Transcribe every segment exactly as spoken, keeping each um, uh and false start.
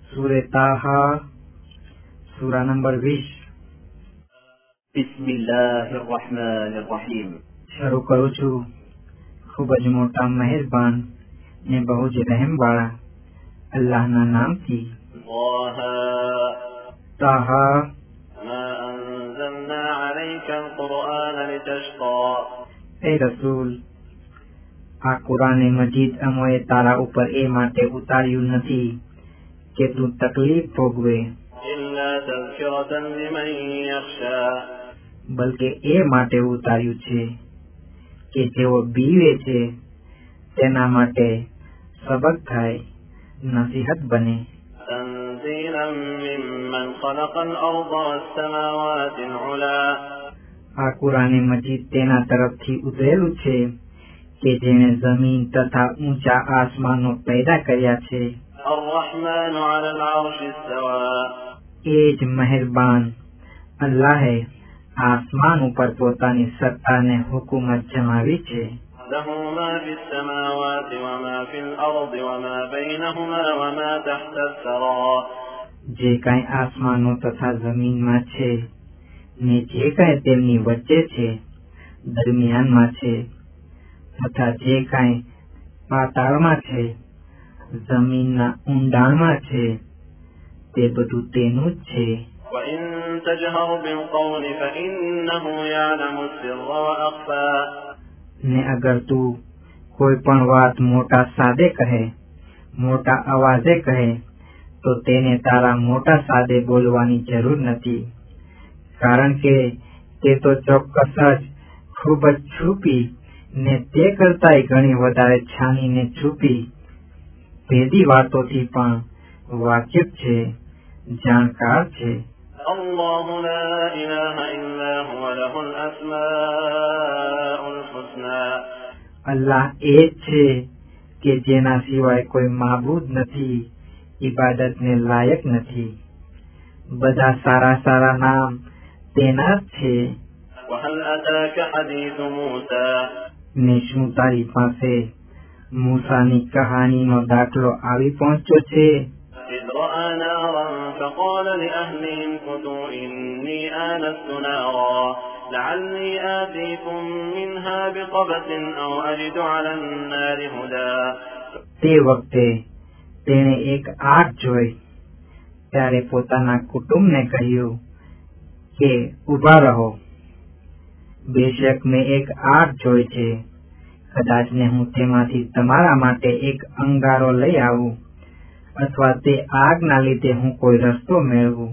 सूरे ताहा सूरा नंबर વીસ. બિસ્મિલ્લાહિર્રહમાનિર્રહીમ. શરૂ કરું છું ખૂબ જ મોટા મહેરબાન ને બહુ જ રહેમ વાળા અલ્લાહના નામથી. તાહા એ રસૂલ, આ કુરાન મજીદ અમોએ તારા ઉપર એ માટે ઉતાર્યું નથી કે તું તકલીફ ભોગવે, બલકે એ માટે ઉતાર્યું છે કે જેઓ બીવે છે તેના માટે સબક થાય, નસીહત બને. આ કુરાન મજીદ તેના તરફથી ઉતરેલું છે કે જેને જમીન તથા ઊંચા આસમાનો પેદા કર્યા છે. એ જ મહેરબાન અલ્લાહે આસમાન ઉપર પોતાની સત્તાને હુકુમત જમાવી છે. જે કઈ આસમાનો તથા જમીનમાં છે ને જે કઈ તેમની વચ્ચે છે, દરમિયાનમાં છે, તથા જે કઈ પાતાળમાં છે, જમીનના ઊંડાણમાં છે, તે બધું તેનું જ છે. ને અગર તું કોઈ પણ વાત મોટા સાદે કહે, મોટા અવાજે કહે, તો તેને તારા મોટા સાદે બોલવાની જરૂર નથી, કારણ કે તે તો ચોક્કસ જ ખૂબ જ છુપી ને તે કરતાય ઘણી વધારે છાનીને છુપી ભેદી વાતોથી પણ વાકેફ છે, જાણકાર છે. અલ્લાહ એ જ છે કે જેના સિવાય કોઈ માબૂદ નથી, ઇબાદતને લાયક નથી. બધા સારા સારા નામ તેના જ છે. ને શું તારી પાસે મૂસાની કહાનીનો દાખલો આવી પહોંચ્યો છે? તે વખતે તેણે એક આગ જોઈ, ત્યારે પોતાના કુટુંબને કહ્યું કે ઉભા રહો, બેશક મેં એક આગ જોઈ છે, કદાચ ને હું તેમાંથી તમારા માટે એક અંગારો લઈ આવું, અથવા તે આગના લીધે હું કોઈ રસ્તો મેળવું.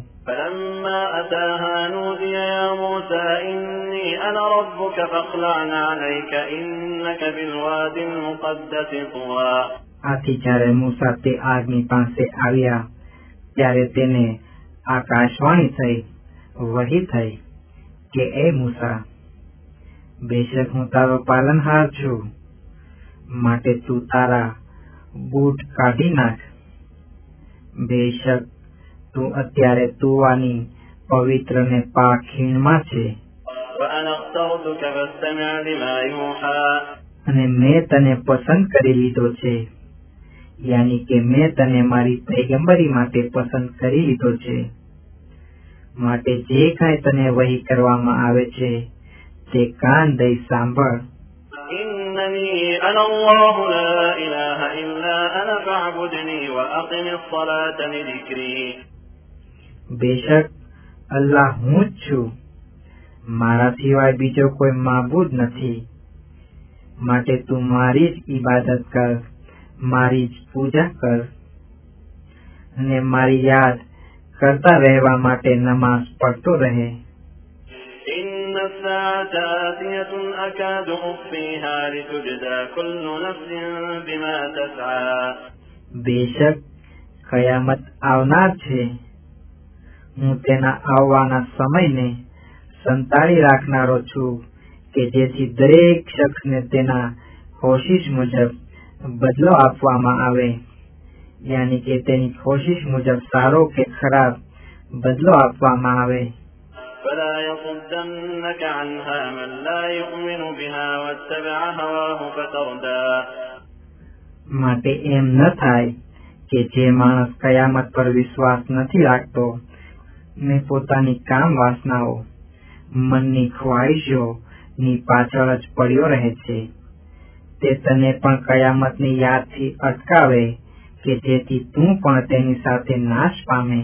આથી જ્યારે મૂસા તે આગની પાસે આવ્યા ત્યારે તેને આકાશવાણી થઈ, વહી થઈ કે એ મૂસા, બેશક હું તારો પાલનહાર છું, માટે તું તારા બૂટ કાઢી નાખ. બેશક તું અત્યારે તુવાની પવિત્ર ને પાક ખીણમાં છે, અને મેં તને પસંદ કરી લીધો છે, યાની કે મેં તને મારી પૈગંબરી માટે પસંદ કરી લીધો છે, માટે જે કાંઈ તને વહી કરવામાં આવે છે તે કાન દઈ સાંભળ. બેશક અલ્લાહ હું જ છું, મારા સિવાય બીજો કોઈ માબૂદ નથી, માટે તું મારી જ ઇબાદત કર, મારી જ પૂજા કર, અને મારી યાદ કરતા રહેવા માટે નમાઝ પઢતો રહે. બેશક કયામત આવનાર છે, હું તેના આવવાના સમયને સંતાડી રાખનારો છું, કે જેથી દરેક શખ્સને તેના કોશિશ મુજબ બદલો આપવામાં આવે, યાની કે તેની કોશિશ મુજબ સારો કે ખરાબ બદલો આપવામાં આવે. માટે એમ ન થાય કે જે માણસ કયામત પર વિશ્વાસ નથી રાખતો ને પોતાની કામ વાસનાઓ મનની ખ્વાહિશો ની પાછળ જ પડ્યો રહે છે, તે તને પણ કયામતની યાદથી અટકાવે કે જેથી તું પણ તેની સાથે નાશ પામે.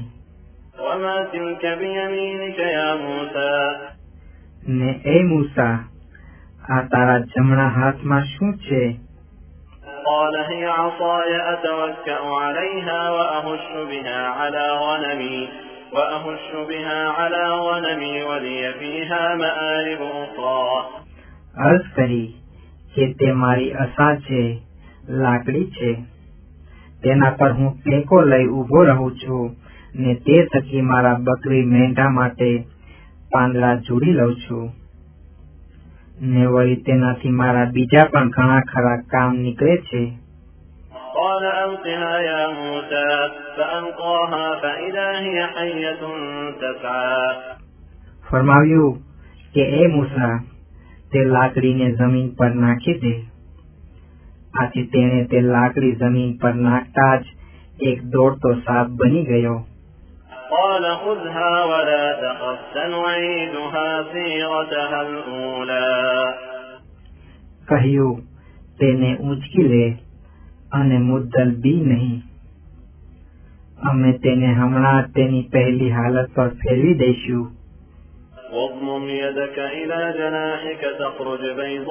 ને એ મૂસા, આ તારા જમણા હાથમાં શું છે? قال هي عصاي أتوكأ عليها وأهش بها على غنمي وأهش بها على غنمي ولي فيها مآرب أخرى. અર્થ કરી કે તે મારી અસા છે, લાકડી છે, તેના પર હું ટેકો લઈ ઉભો રહું છું ને તે થકી મારા બકરી મેંઢા માટે પાંદડા જોડી લઉં છું ને વળી તેનાથી મારા બીજા પણ ઘણા ખરા કામ નીકળે છે. قال ألقها يا موسى فألقاها فإذا هي حية تسعى. ફરમાવ્યું કે એ મૂસા, તે લાકડીને જમીન પર નાખી દે. આથી તેણે તે લાકડી જમીન પર નાખતા જ એક દોડતો સાપ બની ગયો. قال خذها ولا تخف سنعيدها سيرتها الأولى. કહ્યું, તેને ઊંચકી લે અને મુદ્દલ બી નહીં, અમે તેને હમણાં તેની પહેલી હાલત પર ફેરવી દઈશું. واضمم يدك إلى جناحك تخرج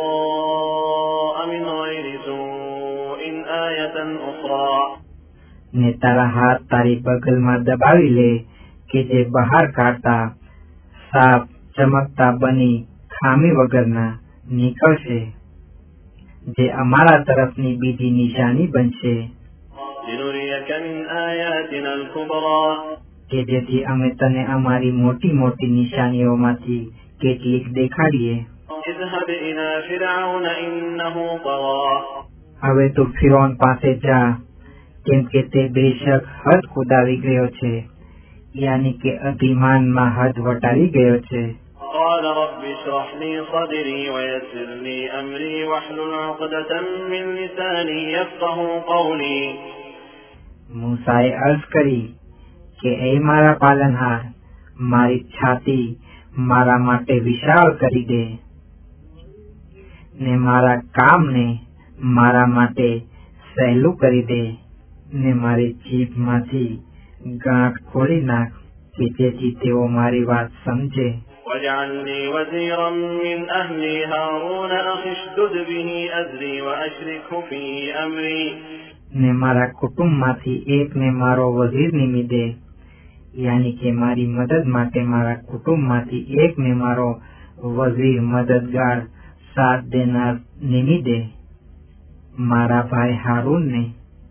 بيضاء من غير سوء آية أخرى. ને તારા હાથ તારી બગલમાં દબાવી લે કે જે બહાર કાઢતા સાપ ચમકતા બની ખામી વગરના નીકળશે, જે અમારા તરફની બીજી નિશાની બનશે لنريك من آياتنا الكبرى. કે જેથી અમે તને અમારી મોટી મોટી નિશાનીઓમાંથી કેટલીક દેખાડીએ. اذهب إلى فرعون إنه طغى. હવે તો ફિરૌન પાસે જા, કેમ કે તે બેશક હદ કુદાવી ગયો છે, યાની કે અભિમાનમાં હદ વટાવી ગયો છે. قال رب اشرح لي صدري ويسر لي أمري واحلل عقدة من لساني يفقهوا قولي. મૂસાએ અર્થ કરી કે એ મારા પાલનહાર, મારી છાતી મારા માટે વિશાળ કરી દે ને મારા કામને મારા માટે સહેલું કરી દે ને મારી જીભમાંથી ગાંઠ ખોલી નાખ કે જેથી તેઓ મારી વાત સમજે. واجعل لي وزيرا من أهلي هارون أخي اشدد به أزري وأشركه في أمري. ને મારા કુટુંબમાંથી એકને મારો વઝીર નિમી દે, યાની કે મારી મદદ માટે મારા કુટુંબમાંથી એકને મારો વઝીર મદદગાર સાથ દેનાર નિમી દે, મારા ભાઈ હારૂનને.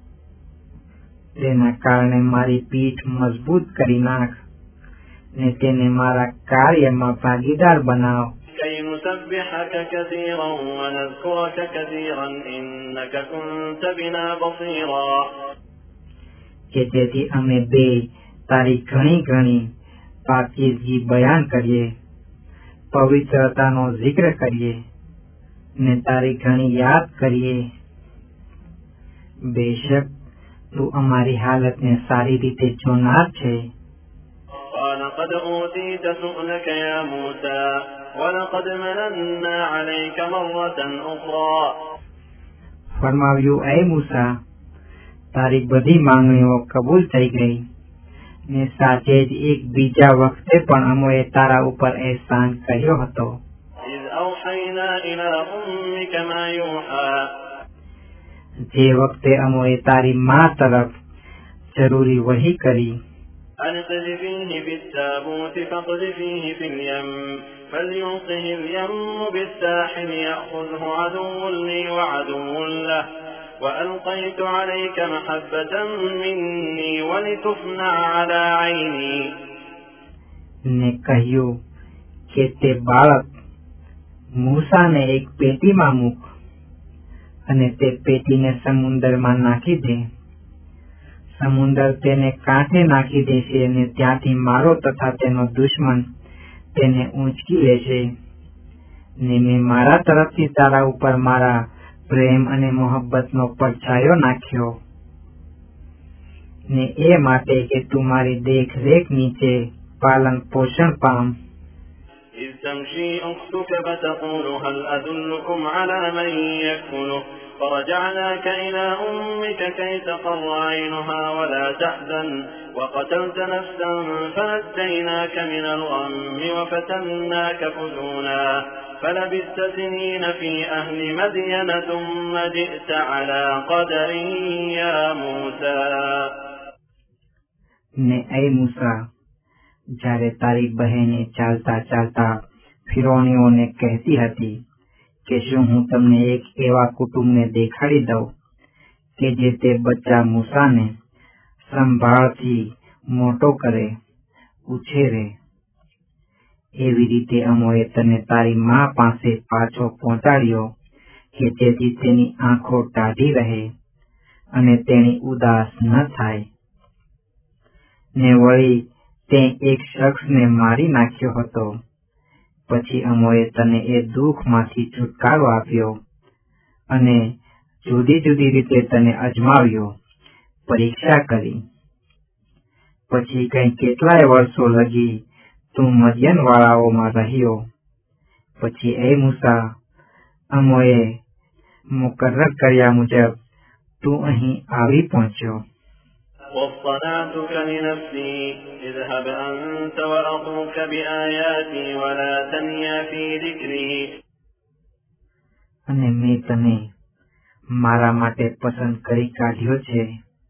તેના કારણે મારી પીઠ મજબૂત કરી નાખ ને તેને મારા કાર્યમાં ભાગીદાર બનાવ. كي نسبحك كثيرا ونذكرك كثيرا إنك كنت بنا بصيرا. કે જેથી અમે બે તારી ઘણી ઘણી પાકીઝગી બયાન કરીએ, પવિત્રતાનો જિક્ર કરીએ ને તારી ઘણી યાદ કરીએ. બેશક તું અમારી હાલતને સારી રીતે જોનાર છે. قال قد أوتيت سؤلك يا موسى ولقد مننا عليك مرة أخرى. ફરમાવ્યું, એ મૂસા, તારી બધી માંગણીઓ કબૂલ થઈ ગઈ ને સાથે જ એક બીજા વખતે પણ અમોએ તારા ઉપર એહસાન કર્યો હતો. إذ أوحينا إلى أمك ما يوحى. જે વખતે અમોએ તારી મા તરફ જરૂરી વહી કરી. أن اقذفيه في التابوت فاقذفيه في اليم فليلقه اليم بالساحل يأخذه عدو لي وعدو له وألقيت عليك محبة مني ولتصنع على عيني. ને કહ્યું કે તે બાળક મૂસાને એક પેટીમાં મૂક અને તે પેટીને સમુદ્રમાં નાખી દે. સમુદ્ર તેને કાંઠે નાખી દેશે અને ત્યાંથી મારો તથા તેનો દુશ્મન તેને ઊંચકી લેશે ને મેં મારા તરફથી તારા ઉપર મારા પ્રેમ અને મોહબ્બતનો પડછાયો નાખ્યો. ને એ માટે કે તું મારી દેખરેખ નીચે પાલન પોષણ પામ. إذ تمشي أختك فتقول هل أدلكم على من يكفله فرجعناك إلى أمك كي تقر عينها ولا تحزن وقتلت نفسا فنجيناك من الغم وفتناك فتونا فلبثت سنين في أهل مدين ثم جئت على قدر يا موسى. ને એ મૂસા, જ્યારે તારી બહેને ચાલતા ચાલતા ફિરૌનીઓને કહેતી હતી કે શું હું તમને એક એવા કુટુંબને દેખાડી દઉં કે જે તે બચ્ચા મૂસાને સંભાળથી મોટો કરે, ઉછેરે, એવી રીતે અમોએ તને તારી મા પાસે પાછો પહોંચાડ્યો કે જેથી તેની આંખો ટાઢી રહે અને તેની ઉદાસ ન થાય. ને વળી તે એક શખ્સને મારી નાખ્યો હતો. પછી અમોએ તને એ દુઃખમાંથી છુટકારો આપ્યો અને જુદી જુદી રીતે તને અજમાવ્યો, પરીક્ષા કરી. પછી કઈ કેટલાય વર્ષો લગી તું મદયન વાળાઓમાં રહ્યો. પછી એ મૂસા, અમોએ મુકર્રર કર્યા મુજબ તું અહીં આવી પહોંચ્યો. واصطنعتك لنفسي اذهب أنت وأخوك بآياتي ولا تنيا في ذكري. અને મેં તને મારા માટે પસંદ કરી કાઢ્યો છે.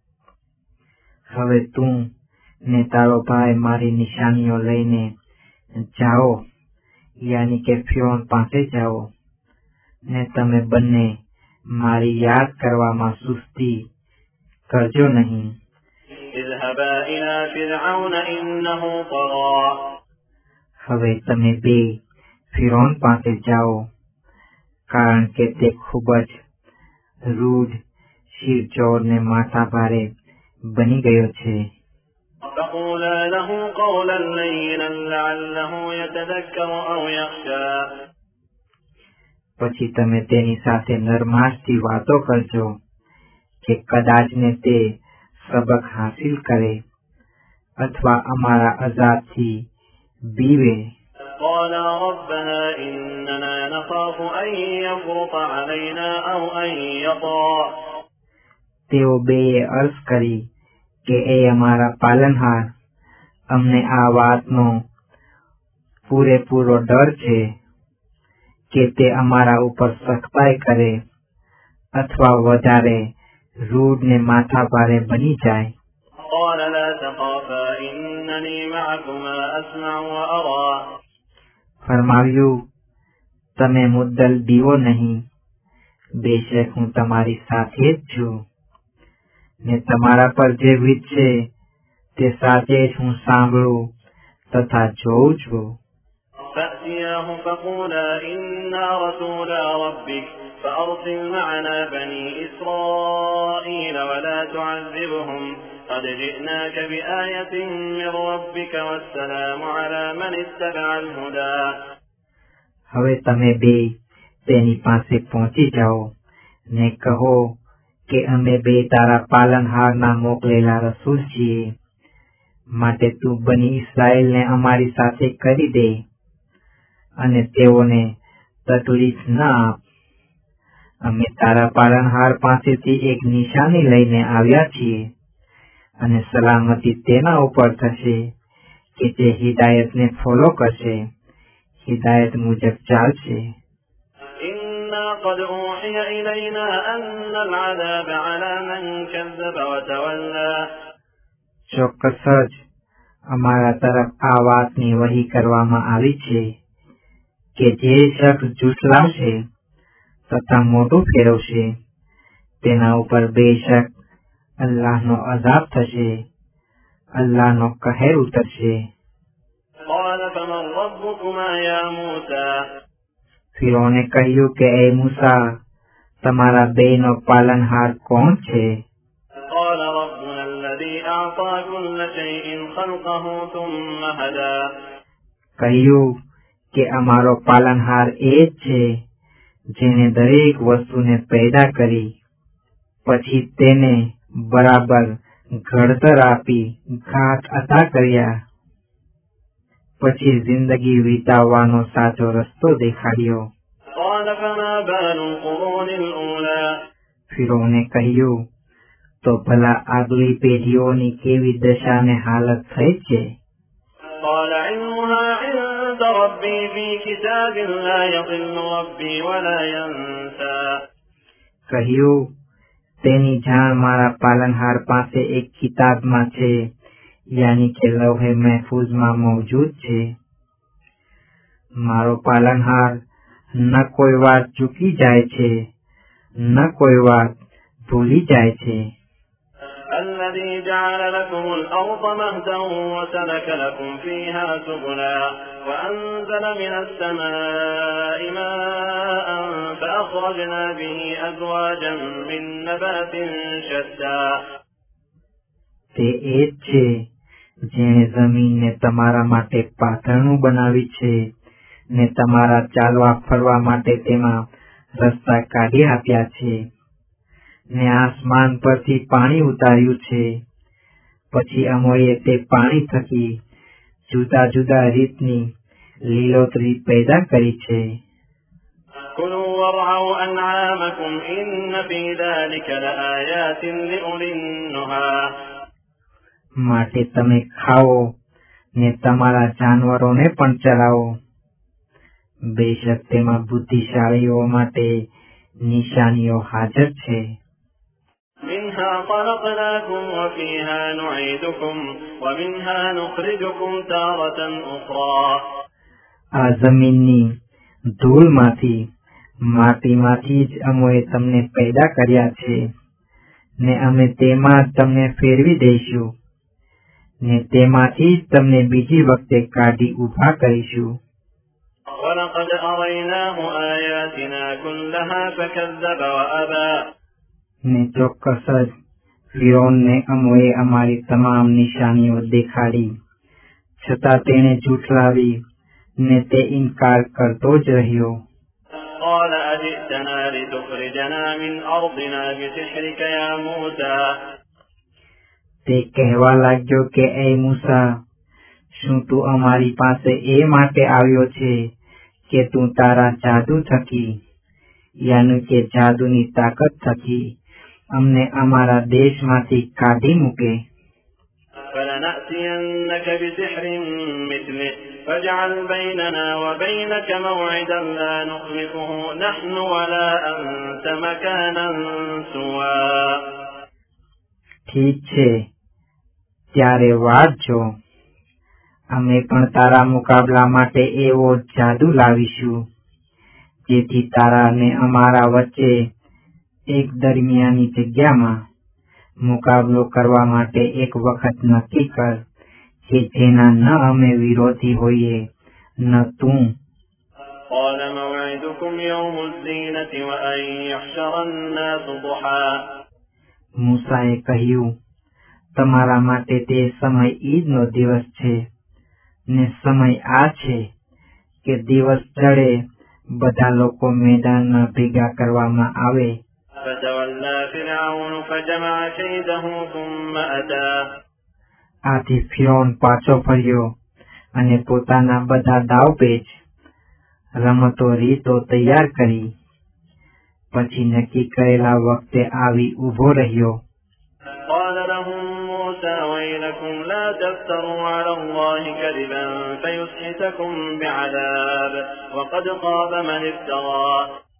હવે તું ને તારો ભાઈ મારી નિશાનીઓ લઈને જાઓ, યાની કે ફિરૌન પાસે જાઓ, ને તમે બંને મારી યાદ કરવામાં સુસ્તી કરજો નહીં. اذهبا إلى فرعون إنه طغى. હવે તમે બે ફિરૌન પાસે જાઓ, કારણ કે તે ખૂબ જ રૂઢ, શિરચોર ને માથા ભારે બની ગયો છે. فقولا له قولا لينا لعله يتذكر أو يخشى. પછી તમે તેની સાથે નરમાશથી વાતો કરજો કે કદાચ ને તે સબક હાસિલ કરે અથવા અમારા અઝાબથી બીવે. قالا ربنا إننا نخاف أن يفرط علينا أو أن يطغى. તેઓ બેએ અર્થ કરી કે એ અમારા પાલનહાર, અમને આ વાતનો પૂરેપૂરો ડર છે કે તે અમારા ઉપર સખ્તાઈ કરે અથવા વધારે રૂઢ ને માથા ભારે બની જાય. قال لا تخافا إنني معكما أسمع وأرى. ફરમાવ્યું, તમે મુદ્દલ દીવો નહીં, બેશક હું તમારી સાથે જ છું ને તમારા પર જે વીતશે તે સાથે જ હું સાંભળું તથા જોઉં છું. فأتياه فقولا إنا رسولا ربك فأرسل معنا بني إسرائيل ولا تعذبهم قد جئناك بآية من ربك والسلام على من اتبع الهدى. હવે તમે બે તેની પાસે પહોંચી જાઓ ને કહો કે અમે બે તારા પાલનહારના મોકલેલા રસૂલ છીએ, માટે તું બની ઇસ્રાએલને અમારી સાથે કરી દે અને તેઓને તકલીફ ન આપ. અમે તારા પાલનહાર પાસેથી એક નિશાની લઈને આવ્યા છીએ અને સલામતી તેના ઉપર થશે કે જે હિદાયતને ફોલો કરશે, હિદાયત મુજબ ચાલશે. إنا قد أوحي إلينا أن العذاب على من كذب وتولى. ચોક્કસ જ અમારા તરફ આ વાતની વહી કરવામાં આવી છે કે જે શખ્સ જુઠલાવશે તથા મોઢું ફેરવશે તેના ઉપર બેશક અલ્લાહનો અઝાબ થશે, અલ્લાહનો કહેર ઉતરશે. قال فمن ربكما يا موسى. ફિરૌને કહ્યું કે એ મૂસા, તમારા બેનો પાલનહાર કોણ છે? قال ربنا الذي أعطى كل شيء خلقه ثم هدى. કહ્યું કે અમારો પાલનહાર એ જ છે જેને દરેક વસ્તુને પેદા કરી પછી તેને બરાબર ઘડતર આપી ઘાટ અદા કર્યા, પછી જિંદગી વિતાવવાનો સાચો રસ્તો દેખાડ્યો. ફિરૌને કહ્યું, તો ભલા આગલી પેઢીઓની કેવી દશા ને હાલત થઈ છે? કહ્યું, તેની જાણ મારા પાલનહાર પાસે એક કિતાબમાં છે, યાની કે લૌહે મહફૂઝમાં મૌજૂદ છે. મારો પાલનહાર ન કોઈ વાત ચૂકી જાય છે, ન કોઈ વાત ભૂલી જાય છે. الذي جعل لكم الأرض مهدا وسلك لكم فيها سبلا وأنزل من السماء ماء فأخرجنا به أزواجا من نبات شتى. તે એ જ છે જેણે જમીનને તમારા માટે પાથરણું બનાવી છે ને તમારા ચાલવા ફરવા માટે તેમાં રસ્તા કાઢી આપ્યા છે, ને આસમાન પરથી પાણી ઉતાર્યું છે. પછી અમોએ તે પાણી થકી જુદા જુદા રીતની લીલોતરી પેદા કરી છે. كلوا وارعوا أنعامكم إن في ذلك لآيات لأولي النهى. માટે તમે ખાઓ ને તમારા જાનવરોને પણ ચરાવો. બેશક તેમાં બુદ્ધિશાળીઓ માટે નિશાનીઓ હાજર છે. منها خلقناكم وفيها نعيدكم ومنها نخرجكم تارة أخرى. આ જમીનની ધૂળમાંથી માટીમાંથી જ અમોએ તમને પેદા કર્યા છે, ને અમે તેમાં તમને ફેરવી દઈશું, ને તેમાંથી જ તમને બીજી વખતે કાઢી ઊભા કરીશું. ولقد أريناه آياتنا كلها فكذب وأبى. ને ચોક્કસ જ ફિરૌનને અમોએ અમારી તમામ નિશાનીઓ દેખાડી, છતાં તેણે ઝૂઠલાવી ને તે ઇનકાર કરતો જ રહ્યો. قال أجئتنا لتخرجنا من أرضنا بسحرك يا موسى. તે કહેવા લાગ્યો કે એ મૂસા, શું તું અમારી પાસે એ માટે આવ્યો છે કે તું તારા જાદુ થકી, યાનું કે જાદુની તાકાત થકી અમને અમારા દેશમાંથી કાઢી મૂકે. فلنأتينك بسحر مثله فاجعل بيننا وبينك موعدا لا نخلفه نحن ولا أنت مكانا سوى. ઠીક છે, ત્યારે વાંચજો, અમે પણ તારા મુકાબલા માટે એવો જાદુ લાવીશું જેથી તારા ને અમારા વચ્ચે એક દરમિયાની જગ્યામાં મુકાબલો કરવા માટે એક વખત નક્કી કર કે જેના ન અમે વિરોધી હોઈએ ન તું. قال موعدكم يوم الزينة وأن يحشر الناس ضحى. મૂસાએ કહ્યું, તમારા માટે તે સમય ઈદનો દિવસ છે, ને સમય આ છે કે દિવસ ચડે બધા લોકો મેદાનમાં ભેગા કરવામાં આવે. فتولى فرعون فجمع كيده ثم أتى. આથી ફિરૌન પાછો ફર્યો અને પોતાના બધા દાવપેચ રમતો રીતો તૈયાર કરી, પછી નક્કી કરેલા વખતે આવી ઉભો રહ્યો. قال لهم موسى ويلكم لا تفتروا على الله كذبا فيسحتكم بعذاب وقد خاب من افترى.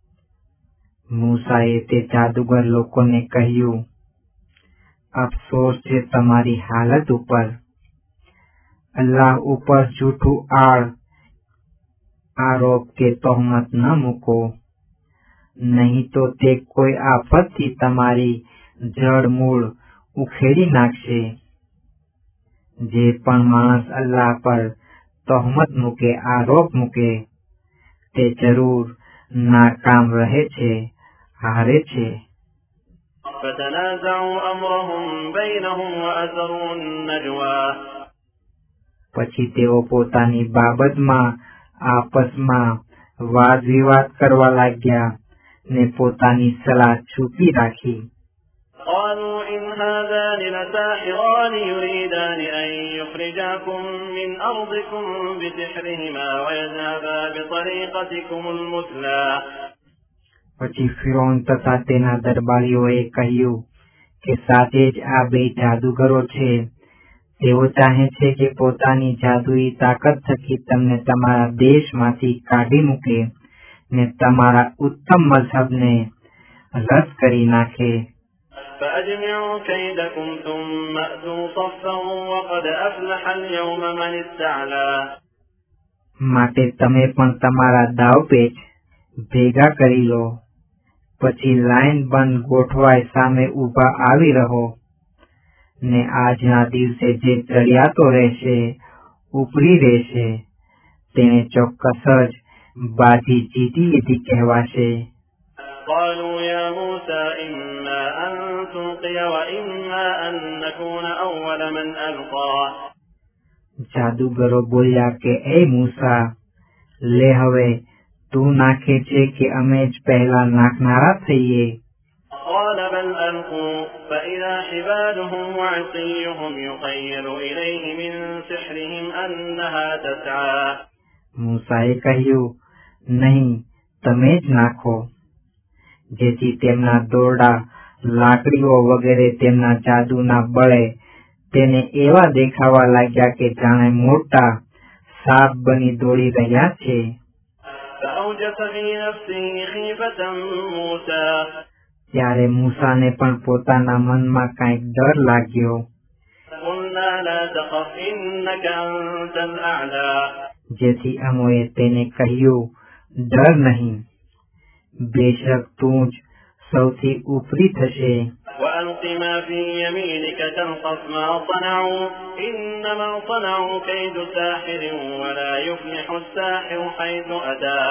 મૂસાએ તે જાદુગર લોકોને કહ્યું, અફસોસ છે તમારી હાલત ઉપર. અલ્લાહ ઉપર જૂઠું આળ આરોપ કે તહોમત ન મૂકો, નહીં તો તે કોઈ આફતથી તમારી જડ મૂળ ઉખેડી નાખશે. જે પણ માણસ અલ્લાહ પર તહોમત મૂકે, આરોપ મૂકે, તે જરૂર નાકામ રહે છે, હારે છે. فتنازعوا أمرهم بينهم وأسروا النجوى. પછી તેઓ પોતાની બાબતમાં આપસમાં વાદ વિવાદ કરવા લાગ્યા ને પોતાની સલાહ છુપી રાખી. قالوا إن هذان لساحران يريدان أن يخرجاكم من أرضكم بسحرهما ويذهبا بطريقتكم المثلى. પછી ફિરૌન તથા તેના દરબારીઓએ કહ્યું કે સાચે જ આ બે જાદુગરો છે. તેઓ ચાહે છે કે પોતાની જાદુઈ તાકાત થકી તમને તમારા દેશમાંથી કાઢી મૂકે ને તમારા ઉત્તમ મઝહબને રદ કરી નાખે. فأجمعوا كيدكم ثم أتوا صفا وقد أفلح اليوم من استعلى. માટે તમે પણ તમારા દાવપેચ ભેગા કરી લો, પછી લાઈન બંધ ગોઠવાય સામે ઊભા આવી રહો ને આજના દિવસે જે ચડિયાતો રહેશે, ઉપરી રહેશે, તેને ચોક્કસ જ બાજી જીતી લીધી કહેવાશે. قالوا يا موسى إما أن تلقي وإما أن نكون أول من ألقى. જાદુગરો બોલ્યા કે એ મૂસા, લે હવે તું નાખે છે કે અમે જ પહેલા નાખનારા થઈએ. قال بل ألقوا فإذا حبالهم وعصيهم يخيل إليه من سحرهم أنها تسعى. મૂસાએ કહ્યું, નહીં, તમે જ નાખો. જેથી તેમના દોરડા, લાકડીઓ વગેરે તેમના જાદુના બળે તેને એવા દેખાવા લાગ્યા કે જાણે મોટા સાપ બની દોડી રહ્યા છે. ત્યારે મૂસાને પણ પોતાના મનમાં કાંઈક ડર લાગ્યો. જેથી અમોએ તેને કહ્યું, ડર નહીં, બેશક તું જ સૌથી ઉપરી થશે. وألق ما في يمينك تلقف ما صنعوا إنما صنعوا كيد ساحر ولا يفلح الساحر حيث أتى.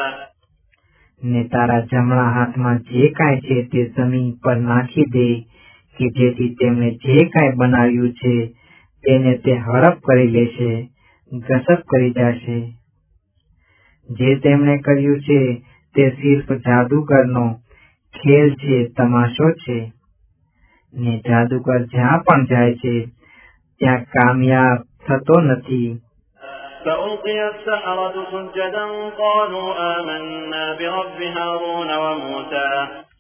ને તારા જમણા હાથમાં જે કાંઈ છે તે જમીન પર નાખી દે કે જેથી તેમણે જે કાંઈ બનાવ્યું છે તેને તે હડપ કરી લેશે, ગસબ કરી જશે. જે તેમણે કર્યું છે તે સિર્ફ જાદુગરનો ખેલ છે, તમાશો છે. ને જાદુગર જ્યાં પણ જાય છે ત્યાં કામયાબ થતો નથી. فألقي السحرة سجدا قالوا آمنا برب هارون وموسى.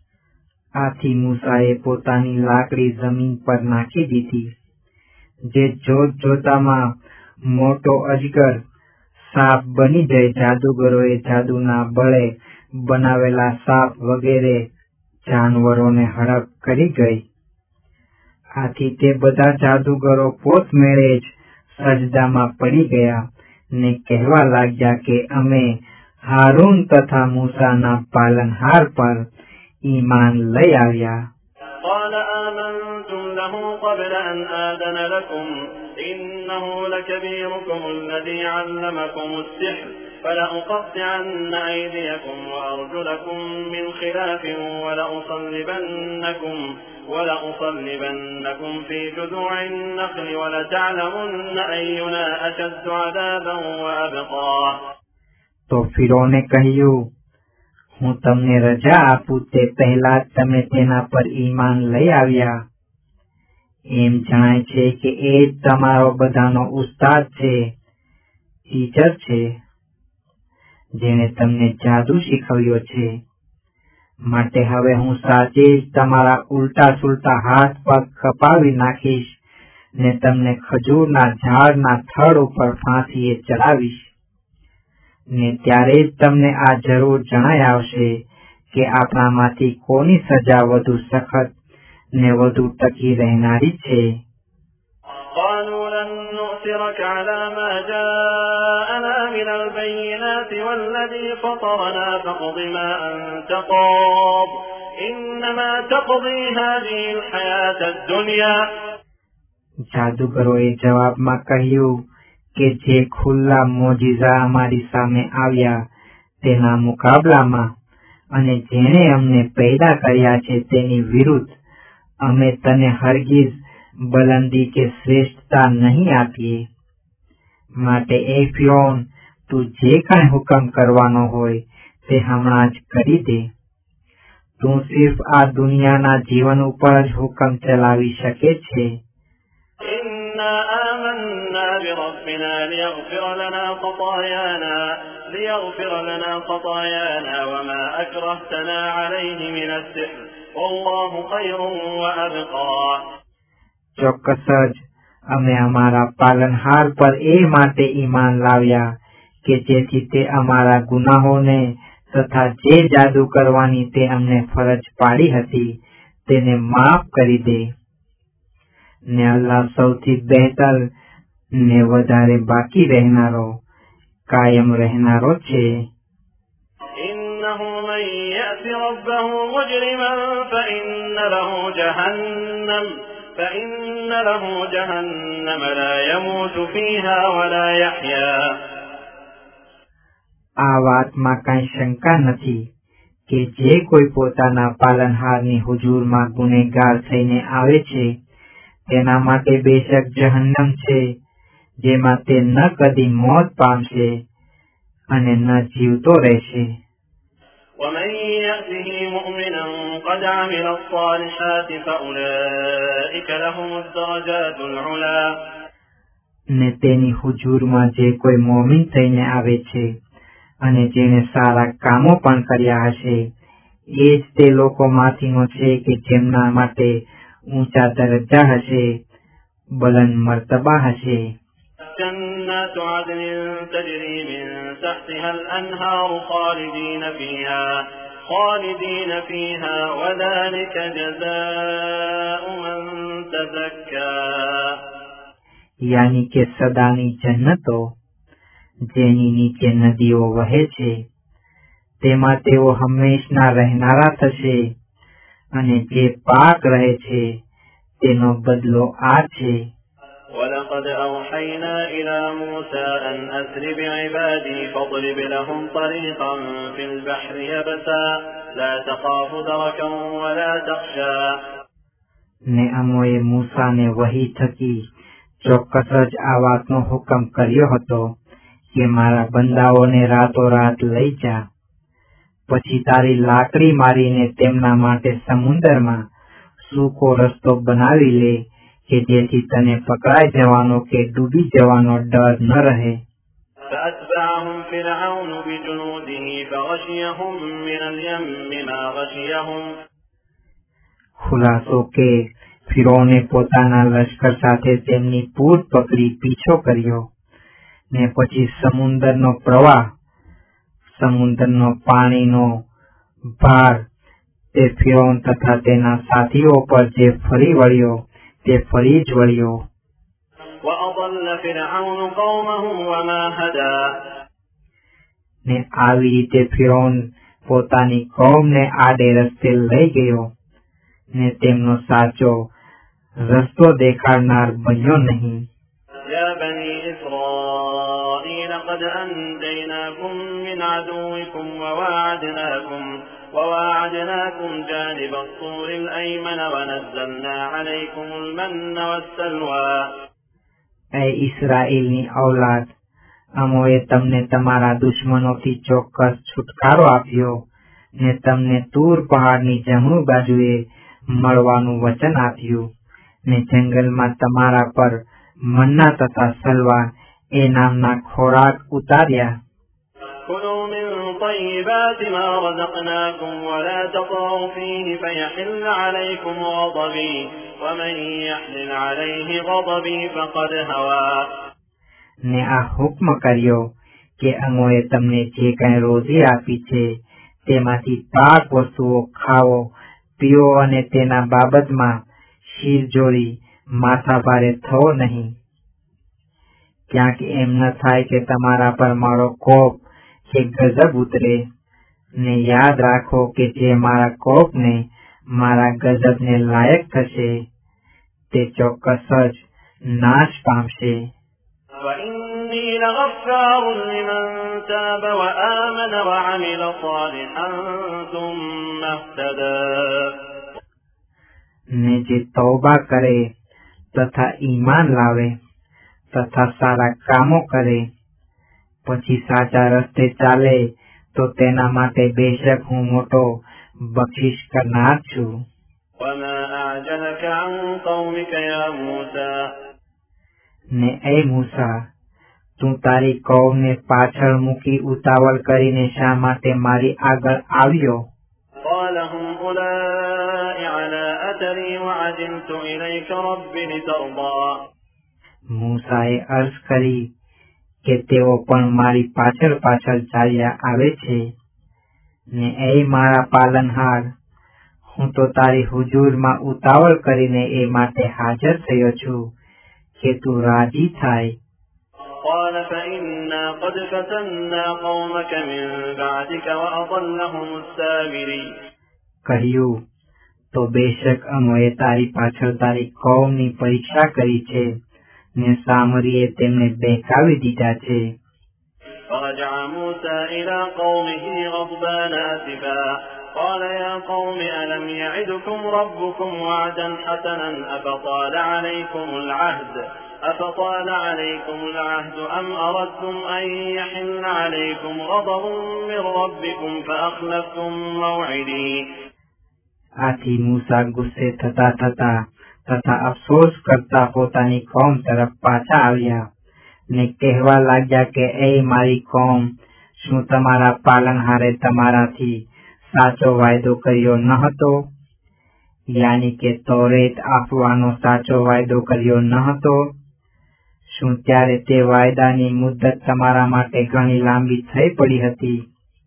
આથી મૂસાએ પોતાની લાકડી જમીન પર નાખી દીધી. જે જોત જોતામાં મોટો અજગર સાપ બની જાય. જાદુગરોએ જાદુના બળે બનાવેલા સાપ વગેરે જાનવરોને હડપ કરી ગઈ. આથી તે બધા જાદુગરો પોતમેળે જ સજદામાં પડી ગયા ને કહેવા લાગ્યા કે અમે હારૂન તથા મૂસાના પાલનહાર પર ઈમાન લઈ આવ્યા. قال آمنتم له قبل أن آذن لكم إنه لكبيركم الذي علمكم السحر فلأقطعن أيديكم وأرجلكم من خلاف ولأصلبنكم ولأصلبنكم في جذوع النخل ولتعلمن أينا أشد عذابا وأبقى. તો ફિરૌને કહ્યું, હું તમને રજા આપું તે પહેલા તમે તેના પર ઈમાન લઈ આવ્યા. એમ જણાય છે કે એ જ તમારો બધાનો ઉસ્તાદ છે, ટીચર છે, જેને તમને જાદુ શીખવ્યો છે. માટે હવે હું સાચે જ તમારા ઉલટા સુલટા હાથ પગ કપાવી નાખીશ ને તમને ખજૂરના ઝાડના થડ ઉપર ફાંસીએ ચડાવીશ. ને ત્યારે જ તમને આ જરૂર જણાય આવશે કે આપણામાંથી કોની સજા વધુ સખત ને વધુ ટકી રહેનારી છે. قالوا لن نؤثرك على ما جاءنا من البينات والذي فطرنا فاقض ما أنت قاض إنما تقضي هذه الحياة الدنيا. જાદુગરોએ જવાબમાં કહ્યું કે જે ખુલ્લા મોજીઝા અમારી સામે આવ્યા તેના મુકાબલામાં અને જેણે અમને પેદા કર્યા છે તેની વિરુદ્ધ અમે તને હરગીઝ બલંદી કે શ્રેષ્ઠતા નહીં આપીએ. માટે એ ફિરૌન, તું જે કાંઈ હુકમ કરવાનો હોય તે હમણાં જ કરી દે. તું સિર્ફ આ દુનિયાના જીવન ઉપર જ હુકમ ચલાવી શકે છે. إنا آمنا بربنا ليغفر لنا خطايانا ليغفر لنا خطايانا وما أكرهتنا عليه من السحر والله خير وأبقى. ચોક્કસ જ અમે અમારા પાલનહાર પર એ માટે ઈમાન લાવ્યા કે જેથી તે અમારા ગુનાહોને તથા જે જાદુ કરવાની તે અમને ફરજ પાડી હતી તેને માફ કરી દે. ને અલ્લાહ સૌથી બહેતર ને વધારે બાકી રહેનારો કાયમ રહેનારો છે. إنه من يأت ربه مجرما فإن له جهنم فإن له جهنم لا يموت فيها ولا يحيا. આ વાતમાં કઈ શંકા નથી કે જે કોઈ પોતાના પાલનહારની હુજૂરમાં ગુનેગાર થઈને આવે છે તેના માટે બેશક જહન્નમ છે જેમાં તે ન કદી મોત પામશે અને ન જીવતો રહેશે. ومن يأته مؤمنا قد عمل الصالحات فأولئك لهم الدرجات العلى. ને તેની હુજૂરમાં જે કોઈ મોમિન થઈને આવે છે અને જેને સારા કામો પણ કર્યા હશે એ જ તે લોકોમાંથીનો છે કે જેમના માટે ઊંચા દરજ્જા હશે, બુલંદ મર્તબા હશે. جنات عدن تجري من تحتها الأنهار خالدين فيها خالدين فيها وذلك جزاء من تزكى. યાની કે સદાની જન્નતો જેની નીચે નદીઓ વહે છે તેમાં તેઓ હંમેશના રહેનારા થશે અને જે પાક રહે છે તેનો બદલો આ છે. ولقد أوحينا إلى موسى أن أسر بعبادي فاضرب لهم طريقا في البحر يبسا لا تخاف دركا ولا تخشى. ને અમોએ મૂસાને વહી થકી ચોક્કસ જ આ વાતનો હુકમ કર્યો હતો કે મારા બંદાઓને રાતોરાત લઈ જા, પછી તારી લાકડી મારીને તેમના માટે સમુદ્રમાં સૂકો રસ્તો બનાવી લે કે જેથી તને પકડાઈ જવાનો કે ડૂબી જવાનો ડર ન રહે. فأتبعهم فرعون بجنوده فغشيهم من اليم ما غشيهم. ખુલાસો કે ફિરૌને પોતાના લશ્કર સાથે તેમની પૂર પકડી પીછો કર્યો ને પછી સમુદ્રનો પ્રવાહ, સમુદ્રનો પાણીનો ભાર તે ફિરૌન તથા તેના સાથીઓ પર જે ફરી વળ્યો તે ફરી જ વળ્યો. وأضل فرعون قومه وما هدى. ને આવી રીતે ફિરૌન પોતાની કૌમને આડે રસ્તે લઈ ગયો ને તેમનો સાચો રસ્તો દેખાડનાર બન્યો નહીં. يا بني إسرائيل قد أنجيناكم من عدوكم وواعدناكم وواعدناكم جانب الطور الأيمن ونزلنا عليكم المن والسلوى. એ ઇસ્રાએલની ઔલાદ, અમોએ તમને તમારા દુશ્મનોથી ચોક્કસ છુટકારો આપ્યો ને તમને તૂર પહાડની જમણી બાજુએ મળવાનું વચન આપ્યું ને જંગલમાં તમારા પર મન્ના તથા સલવા એ નામના ખોરાક ઉતાર્યા. كلوا من طيبات ما رزقناكم ولا تطغوا فيه فيحل عليكم غضبي ومن يحلل عليه غضبي فقد هوى. ને આ હુકમ કર્યો કે અમોએ તમને જે કઈ રોજી આપી છે તેમાંથી પાક વસ્તુઓ ખાઓ પીઓ અને તેના બાબતમાં શીર જોડી માથા ભારે થવો નહીં. ક્યાંક એમ ન થાય કે તમારા પર મારો કોપ કે ગજબ ઉતરે. ને યાદ રાખો કે જે મારા કોપને મારા ગજબને લાયક થશે તે ચોક્કસ જ નાશ પામશે. وإني لغفار لمن تاب وآمن وعمل صالحا ثم اهتدى. ને જે તૌબા કરે તથા ઈમાન લાવે તથા સારા કામો કરે પછી સાચા રસ્તે ચાલે તો તેના માટે બેશક હું મોટો બક્ષિસ કરનાર છું. وما أعجلك عن قومك يا موسى ને એ મૂસા, તું તારી કૌમને પાછળ મૂકી ઉતાવળ કરીને શા માટે મારી આગળ આવ્યો? قال هم أولئك على أثري وعجلت إليك رب لترضى મૂસાએ અર્જ કરી કે તેઓ પણ મારી પાછળ પાછળ ચાલ્યા આવે છે, ને એ મારા પાલનહાર, હું તો તારી હુજૂરમાં ઉતાવળ કરીને એ માટે હાજર થયો છું કે તું રાજી થાય. قال فإنا قد فتنا قومك من بعدك وأضلهم السامري કહ્યું, તો બેશક અમોએ તારી પાછળ તારી કૌમની પરીક્ષા કરી છે, ને સામરીએ તેમને બહેકાવી દીધા છે. فرجع موسى إلى قومه غضبان آسفا قال يا قوم ألم يعدكم ربكم وعدا حسنا أفطال عليكم العهد أفطال عليكم العهد أم أردتم أن يحل عليكم غضب من ربكم فأخلفتم موعدي. આથી મૂસા ગુસ્સે થતા થતા તથા અફસોસ કરતા પોતાની કૌમ તરફ પાછા આવ્યા ને કહેવા લાગ્યા કે એ મારી કૌમ, શું તમારા પાલનહારે તમારાથી સાચો વાયદો કર્યો ન હતો? યાની કે તૌરેત આપવાનો સાચો વાયદો કર્યો ન હતો? શું ત્યારે તે વાયદાની મુદ્દત તમારા માટે ઘણી લાંબી થઈ પડી હતી?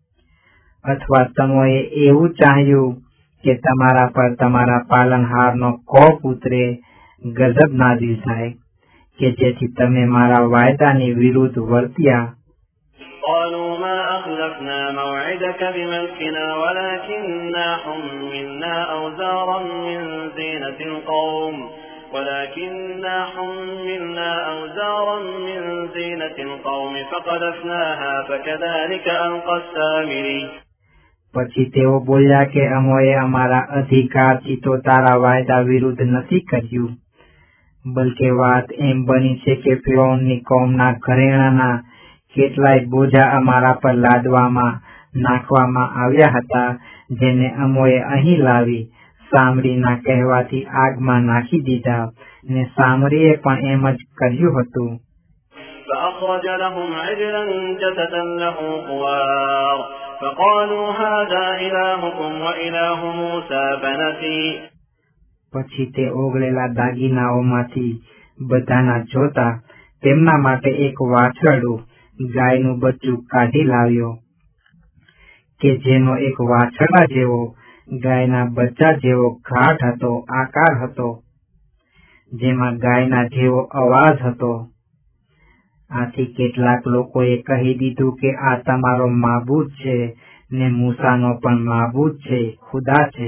અથવા તમોએ એવું ચાહ્યું કે તમારા પર તમારા પાલનહારનો કોપ ઉતરે, ગજબ નાઝિલ થાય, કે જેથી તમે મારા વાયદાની વિરુદ્ધ વર્ત્યા? قالوا ما أخلفنا موعدك بملكنا ولكننا حملنا أوزارا من زينة القوم ولكننا حملنا أوزارا من زينة القوم فقذفناها فكذلك ألقى السامري. પછી તેઓ બોલ્યા કે અમોએ અમારા અધિકારથી તો તારા વાયદા વિરુદ્ધ નથી કર્યું, બલકે વાત એમ બની છે કે ફિરૌનની કૌમના ઘરેણાના કેટલાય બોજા અમારા પર લાદવામાં નાખવામાં આવ્યા હતા, જેને અમોએ અહીં લાવી સામરીના કહેવાથી આગમાં નાખી દીધા, ને સામરીએ પણ એમ જ કર્યું હતું. فأخرج لهم عجلا جسدا له خوار فقالوا هذا إلهكم وإله موسى فنسي. પછી તે ઓગળેલા દાગીનાઓમાંથી બધાના જોતા તેમના માટે એક વાછરડું ગાયનું બચ્ચું કાઢી લાવ્યો, કે જેનો એક વાછરડા જેવો ગાયના બચ્ચા જેવો ઘાટ હતો, આકાર હતો, જેમાં ગાયના જેવો અવાજ હતો. આથી કેટલાક લોકોએ કહી દીધું કે આ તમારો માબૂદ છે, ને મૂસાનો પણ માબૂદ છે, ખુદા છે.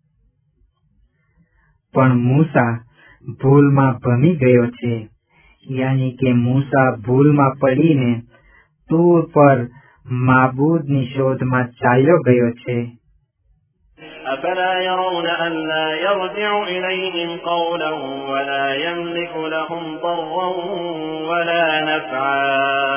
પણ મૂસા ભૂલમાં ભમી ગયો છે, યાની કે મૂસા ભૂલમાં પડીને તૂર પર માબૂદની શોધમાં ચાલ્યો ગયો છે. أفلا يرون ألا يرجع إليهم قولا ولا يملك لهم ضرا ولا نفعا.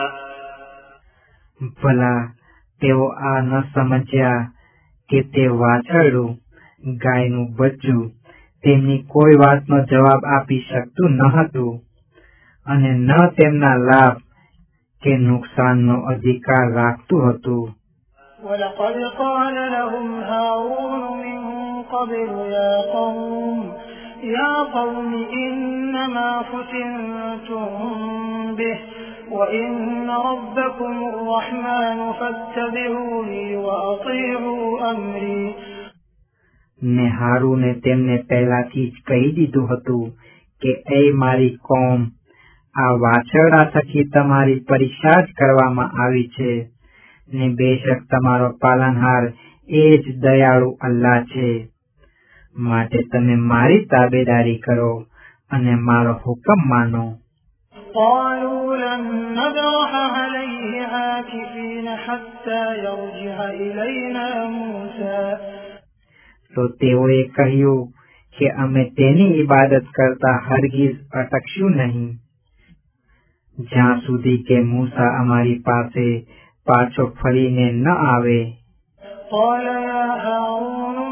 ભલા તેઓ આ ન સમજ્યા કે તે વાછરડું ગાયનું બચ્ચું તેમની કોઈ વાતનો જવાબ આપી શકતું ન હતું, અને ન તેમના લાભ કે નુકસાનનો અધિકાર રાખતું હતું. ولقد قال لهم هارون من قبل يا قوم يا قوم إنما فتنتم به وإن ربكم الرحمن فاتبعوني وأطيعوا أمري. ને હારૂને તેમને પહેલાથી જ કહી દીધું હતું કે એ મારી કોમ, આ વાછરડા થકી તમારી પરીક્ષા જ કરવામાં આવી છે, ને બેશક તમારો પાલનહાર એ જ દયાળુ અલ્લાહ છે. માટે તમે મારી તાબેદારી કરો અને મારો હુકમ માનો. قالوا لن نبرح عليه عاكفين حتى يرجع إلينا موسى. તો તેઓએ કહ્યું કે અમે તેની ઇબાદત કરતા હરગીઝ અટકશું નહીં, જ્યાં સુધી કે મૂસા અમારી પાસે પાછો ફરીને ન આવે. قال يا هارون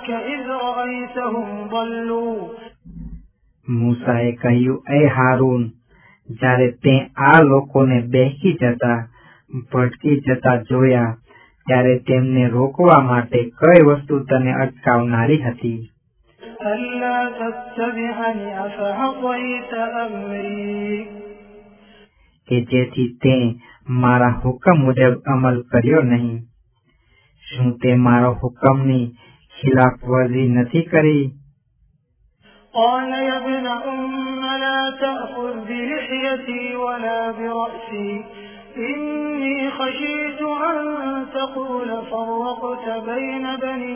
إذ رأيتهم ضلوا મૂસાએ કહ્યું, એ હારૂન, જ્યારે તે આ લોકોને બહેકી જતા ભટકી જતા જોયા ત્યારે તેમને રોકવા માટે કઈ વસ્તુ તને અટકાવનારી હતી? ألا تتبعني أفعصيت أمري કે જેથી તે મારા હુકમ મુજબ અમલ કર્યો નહીં. શું તે મારો હુકમની ખિલાફવર્જી નથી કરી? قال يا ابن أم لا تأخذ بلحيتي ولا برأسي إني خشيت أن تقول فرقت بين بني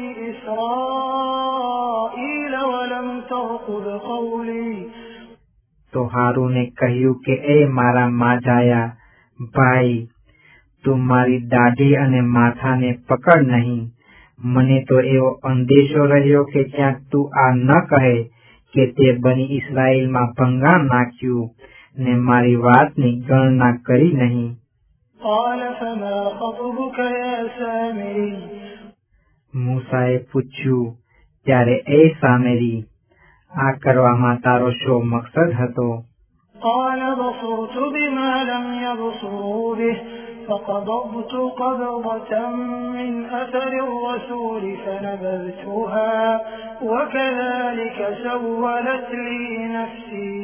إسرائيل ولم ترقب قولي. તો હારૂને કહ્યું કે એ મારા માજાયા ભાઈ, તું મારી દાઢી અને માથાને પકડ નહીં. મને તો એવો અંદેશો રહ્યો કે ક્યાંક તું આ ન કહે કે તે બની ઇસ્રાયેલમાં ભંગાણ નાખ્યું ને મારી વાતની ગણના કરી નહીં. قال فما خطبك يا سامري મૂસાએ પૂછ્યું, ત્યારે એ સામેરી, આ કરવામાં તારો શો મકસદ હતો? قال بصرت بما لم يبصروا به فقبضت قبضة من أثر الرسول فنبذتها وكذلك سولت لي نفسي.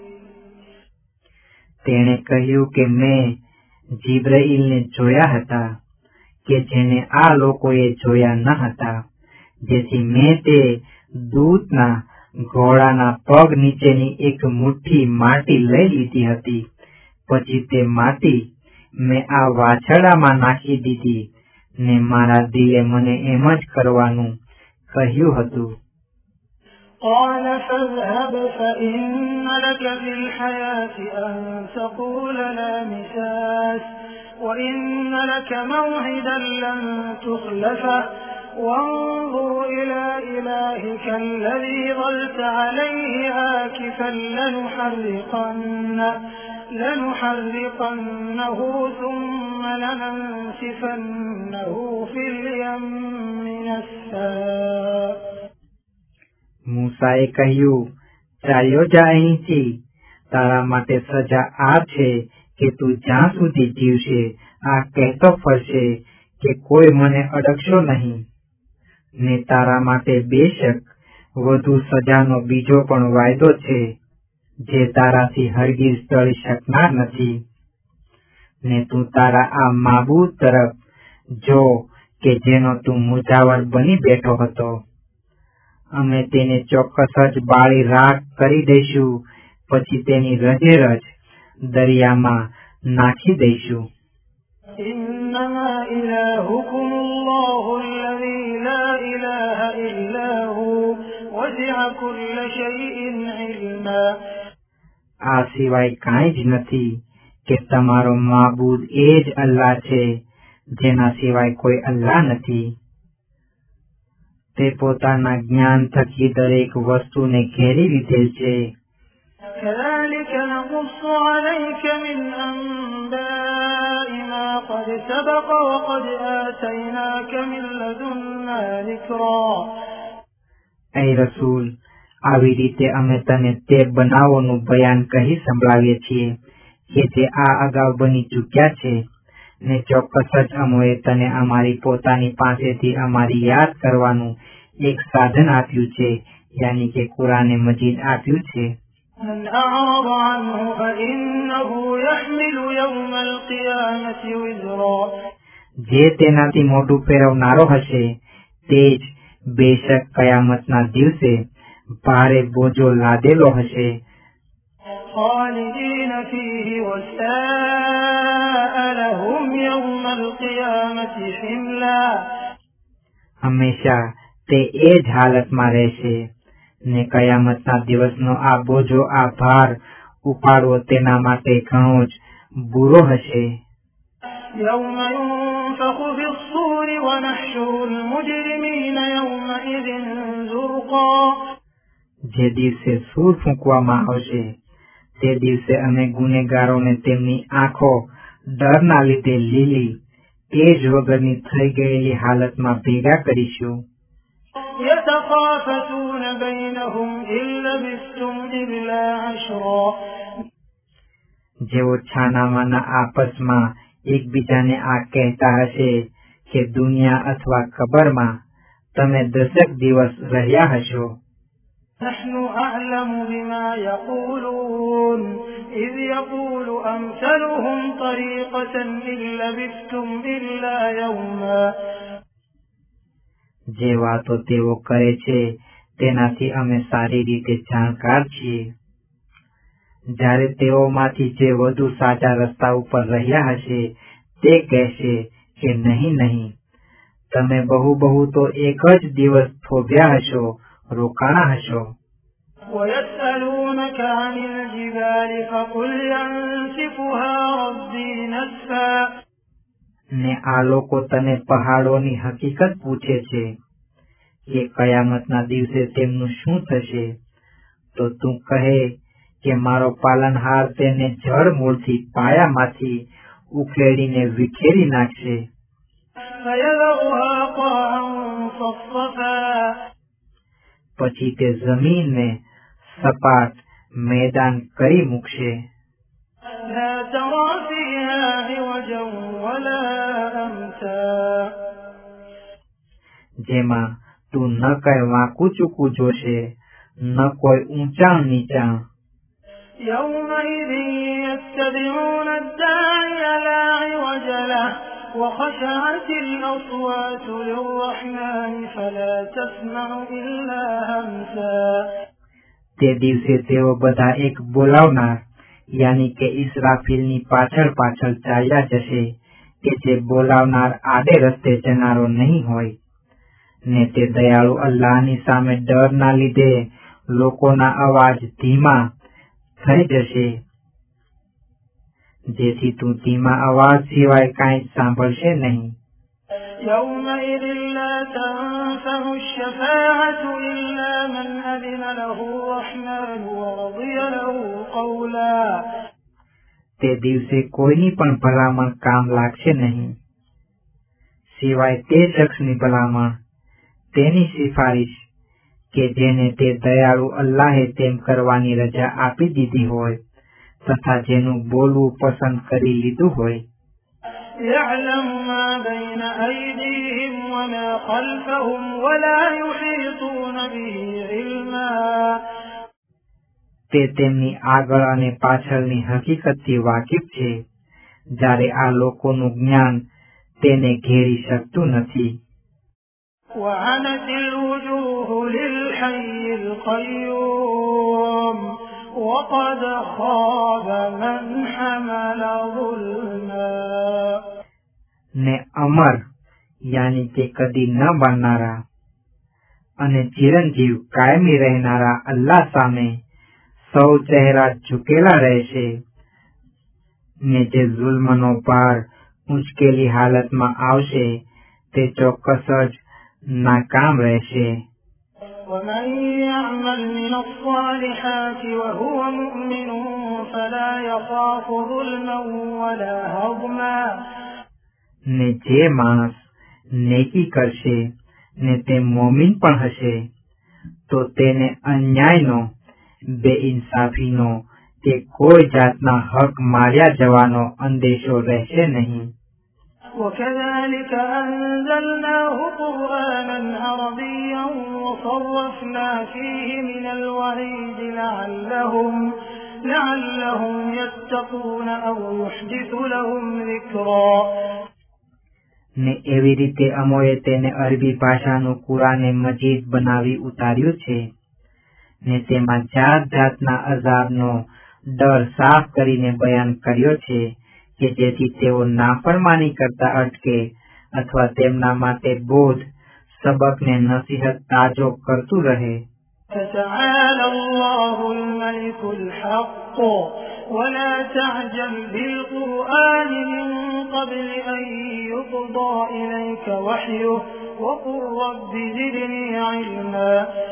તેણે કહ્યું કે મેં જીબ્રાઈલને જોયા હતા કે જેને આ લોકોએ જોયા ન હતા, જેથી મેં તે દૂતના ઘોડાના પગ નીચેની એક મુઠ્ઠી માટી લઈ લીધી હતી. પછી તે માટી મેં આ વાછરડામાં નાખી દીધી ને મારા દિલે મને એમ જ કરવાનું કહ્યું હતું. قال فاذهب فإن لك في الحياة أن تقول لا مساس وإن لك موعدا لن تخلفه وانظر إلى إلهك الذي ظلت عليه عاكفا لنحرقنه لنحرقنه ثم لننسفنه في اليم نسفا. મૂસાએ કહ્યું, ચાલ્યો જા અહીંથી. તારા માટે સજા આ છે કે તું જ્યાં સુધી જીવશે આ કહેતો ફરશે કે કોઈ મને અડકશો નહીં, ને તારા માટે બેશક વધુ સજાનો બીજો પણ વાયદો છે જે તારાથી હરગીઝ ટળી શકનાર નથી. ને તું તારા આ માબૂદ તરફ જો કે જેનો તું મુજાવર બની બેઠો હતો. અમે તેને ચોક્કસ જ બાળી રાખ કરી દઈશું, પછી તેની રજે રજ દરિયામાં નાખી દઈશું. إنما إلهكم الله الذي لا إله إلا هو وسع كل شيء علما. આ સિવાય કાંઈ જ નથી કે તમારો માબૂદ એ જ અલ્લાહ છે, જેના સિવાય કોઈ અલ્લાહ નથી. તે પોતાના જ્ઞાન થકી દરેક વસ્તુને ઘેરી લીધેલ છે. كذلك نقص عليك من أنباء ما قد سبق وقد آتيناك من لدنا ذكرا. એ રસૂલ, આવી રીતે અમે તને તે બનાવોનું બયાન કહી સંભળાવીએ છીએ કે જે આ અગાઉ બની ચૂક્યા છે, ને ચોક્કસ જ અમોએ તને અમારી પોતાની પાસેથી અમારી યાદ કરવાનું એક સાધન આપ્યું છે, યાની કે કુરાને મજીદ આપ્યું છે. من أعرض عنه فإنه يحمل يوم القيامة وزرا. જે તેનાથી મોઢું ફેરવનારો હશે તે જ બેશક કયામતના દિવસે ભારે બોજો લાદેલો હશે. خالدين فيه وساء لهم يوم القيامة حملا. હંમેશા તે એ જ હાલતમાં રહેશે ને કયામતના દિવસનો આ બોજો આ ભાર ઉપાડવો તેના માટે ઘણો જ બુરો હશે. يوم ينفخ في الصور ونحشر المجرمين يومئذ زرقا. જે દિવસે સૂર ફૂંકવામાં આવશે તે દિવસે અમે ગુનેગારોને તેમની આંખો ડરના લીધે લીલી તેજ વગરની થઈ ગયેલી હાલતમાં ભેગા કરીશું. يتخافتون يتخافتون بينهم إن لبثتم إلا عشرا. જેઓ છાનામાના આપસમાં એકબીજાને આ કહેતા હશે કે દુનિયા અથવા કબરમાં તમે દસેક દિવસ રહ્યા હશો. نحن أعلم بما يقولون إذ يقول أمثلهم طريقة إن لبثتم إلا يوما. જે વાતો તેઓ કરે છે તેનાથી અમે સારી રીતે જાણકાર છીએ. જ્યારે તેઓમાંથી જે વધુ સાચા રસ્તા ઉપર રહ્યા હશે તે કહેશે કે નહીં નહીં, તમે બહુ બહુ તો એક જ દિવસ થોભ્યા હશો, રોકાણા હશો. ويسألونك عن الجبال فقل ينسفها ربي نسفا. ને આ લોકો તને પહાડોની હકીકત પૂછે છે કે કયામતના દિવસે તેમનું શું થશે, તો તું કહે કે મારો પાલનહાર તેને જળ મૂળથી પાયામાંથી ઉખેડીને વિખેરી નાખશે. فيذرها قاعا صفصفا. પછી તે જમીનને સપાટ મેદાન કરી મૂકશે. لا ترى فيها عوجا ولا أمتا. જેમાં તું ન કઈ વાંકું ચૂકું જોશે, ન કોઈ ઊંચા નીચા. يومئذ يتبعون الداعي لا عوج له وخشعت الأصوات للرحمن فلا تسمع إلا همسا. તે દિવસે તેઓ બધા એક બોલાવનાર યાની કે ઇસરાફીલની પાછળ પાછળ ચાલ્યા જશે કે જે બોલાવનાર આડે રસ્તે જનારો નહીં હોય. ને તે દયાળુ અલ્લાહની સામે ડરના લીધે લોકોના અવાજ ધીમા થઈ જશે, જેથી તું ધીમા અવાજ સિવાય કાંઈ સાંભળશે નહીં. يومئذ لا تنفع الشفاعة إلا من أذن له الرحمن ورضي له قولا. તે દિવસે કોઈની પણ ભલામણ કામ લાગશે નહીં, સિવાય તે શખ્સની ભલામણ, તેની સિફારિશ કે જેને તે દયાળુ અલ્લાહે તેમ કરવાની રજા આપી દીધી હોય તથા જેનું બોલવું પસંદ કરી લીધું હોય. يعلم ما بين أيديهم وما خلفهم ولا يحيطون به علما. તે તેમની આગળ અને પાછળની હકીકતથી વાકેફ છે, જ્યારે આ લોકોનું જ્ઞાન તેને ઘેરી શકતું નથી. وعنت الوجوه للحي القيوم وقد خاب من حمل ظلما. ને અમર યાની કે કદી ન બનનારા અને ચિરંજીવ કાયમી રહેનારા અલ્લાહ સામે સૌ ચહેરા ઝુકેલા રહેશે. ને જે જુલ્મનો ભાર મુશ્કેલી હાલતમાં આવશે તે ચોક્કસ જ નાકામ રહેશે. ومن يعمل من الصالحات وهو مؤمن فلا يخاف ظلما ولا هضما. ને જે માણસ નેકી કરશે ને તે મોમીન પણ હશે તો તેને અન્યાયનો, બેઇન્સાફીનો કે કોઈ જાતના હક માર્યા જવાનો અંદેશો રહેશે નહીં. وكذلك أنزلناه قرآنا عربيا وصرفنا فيه من الوعيد لعلهم لعلهم يتقون أو يحدث لهم ذكرا. ને એવી રીતે અમોએ તેને અરબી ભાષાનું કુરાને મજીદ બનાવી ઉતાર્યું છે ને તેમાં જાત જાતના અઝાબનો ડર સાફ કરીને બયાન કર્યો છે કે જેથી તેઓ નાફરમાની કરતા અટકે અથવા તેમના માટે બોધ, સબક ને નસીહત તાજો કરતું રહે. فتعالى الله الملك الحق ولا تعجل بالقرآن من قبل أن يقضى إليك وحيه وقل رب زدني علما.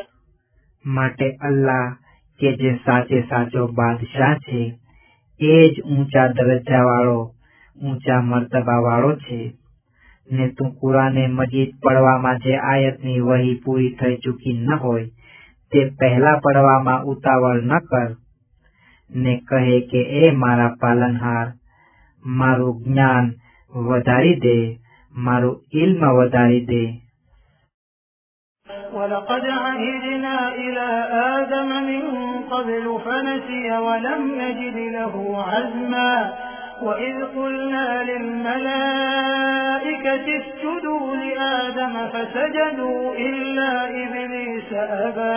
માટે અલ્લાહ કે જે સાચે સાચો બાદશાહ છે એ જ ઊંચા દરજ્જા વાળો, ઊંચા મર્તબા વાળો છે. ને તું કુરાને મજીદ પડવામાં જે આયતની વહી પૂરી થઈ ચૂકી ન હોય તે પહેલા પડવામાં ઉતાવળ ન કર ને કહે કે એ મારા પાલનહાર, મારું જ્ઞાન વધારી દે, મારું ઇલ્મ વધારી દે. وَلَقَدْ عَهِدْنَا إِلَى آدَمَ مِنْ قَبْلُ فَنَسِيَ وَلَمْ نَجِدْ لَهُ عَزْمًا وَإِذْ قُلْنَا لِلْمَلَائِكَةِ اسْجُدُوا لِآدَمَ فَسَجَدُوا إِلَّا إِبْلِيسَ أَبَى.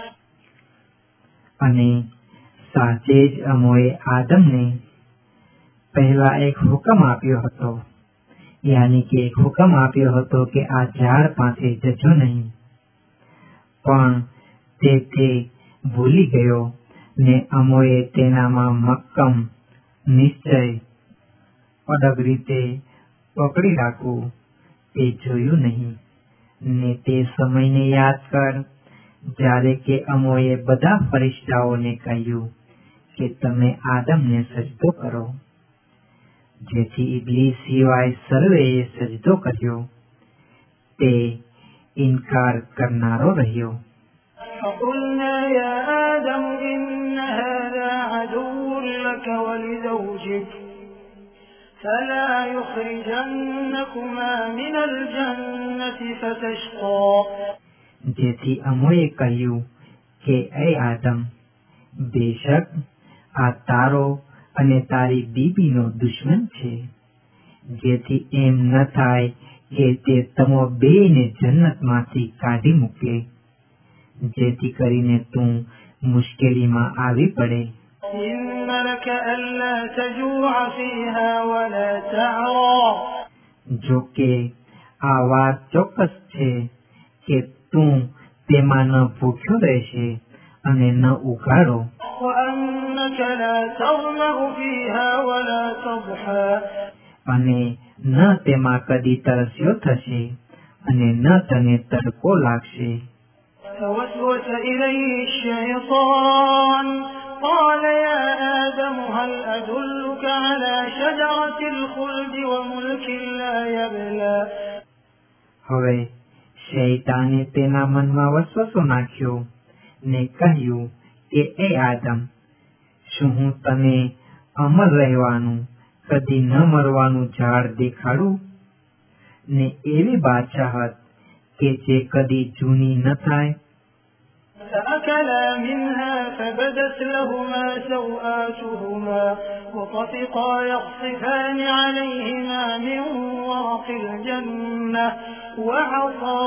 અને સાચે જ અમોએ આદમને પહેલા એક હુકમ આપ્યો હતો, યાની કે એક હુકમ આપ્યો હતો કે આ ઝાડ પાસે જજો નહીં, પણ તે તે ભૂલી ગયો ને અમોએ તેનામાં મક્કમ નિશ્ચય અડગ રીતે પકડી રાખવું તે જોયું નહીં. ને તે સમયને યાદ કર જ્યારે કે અમોએ બધા ફરિશ્તાઓને કહ્યું કે તમે આદમને સજદો કરો, જેથી ઇબ્લીસ સિવાય સર્વેએ સજદો કર્યો તે ઇનકાર કરનારો રહ્યો. فَقُلْنَا يَا آدَمُ إِنَّ هَذَا عَدُوٌّ لَكَ وَلِزَوْجِكَ فَلَا يُخْرِجَنَّكُمَا مِنَ الْجَنَّةِ فَتَشْقَى. જેથી અમોએ કહ્યું કે એ આદમ, બેશક આ તારો અને તારી બીબીનો દુશ્મન છે, જેથી એમ ન થાય કે તે તમો બેયને જન્નતમાંથી કાઢી મૂકે, જેથી કરીને તું મુશ્કેલીમાં આવી પડે. إِنَّ لَكَ أَلَّا تَجُوعَ فِيهَا وَلَا تَعْرَى. જો કે આ વાત ચોક્કસ છે કે તું તેમાં ન ભૂખ્યો રહેશે અને ન ઉઘાડો. وَأَنَّكَ لَا تَظْمَأُ فِيهَا وَلَا تَضْحَى. અને ન તેમાં કદી તરસ્યો થશે અને ન તને તડકો લાગશે. فوسوس إليه الشيطان قال يا آدم هل أدلك على شجرة الخلد وملك لا يبلى. હવે શૈતાને તેના મનમાં વસવસો નાખ્યો ને કહ્યું કે એ આદમ, શું હું તને અમર રહેવાનું, કદી ન મરવાનું ઝાડ દેખાડું ને એવી બાદશાહત કે જે કદી જૂની ન થાય. فأكلا منها فبدت لهما سوآتهما وطفقا يخصفان عليهما من ورق الجنة وعصى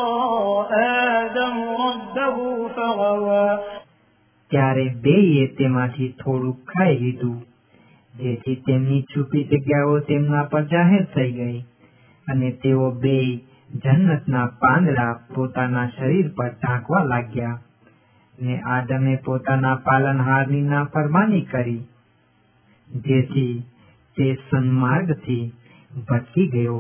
آدم ربه فغوى. ત્યારે બેયે તેમાંથી થોડું ખાઈ લીધું, જેથી તેમની છુપી જગ્યાઓ તેમના પર જાહેર થઈ ગઈ અને તેઓ બેય જન્નતના પાંદડા પોતાના શરીર પર ઢાંકવા લાગ્યા. ને આદમે પોતાના પાલનહારની નાફરમાની કરી, જેથી તે સન્માર્ગથી ભટકી ગયો.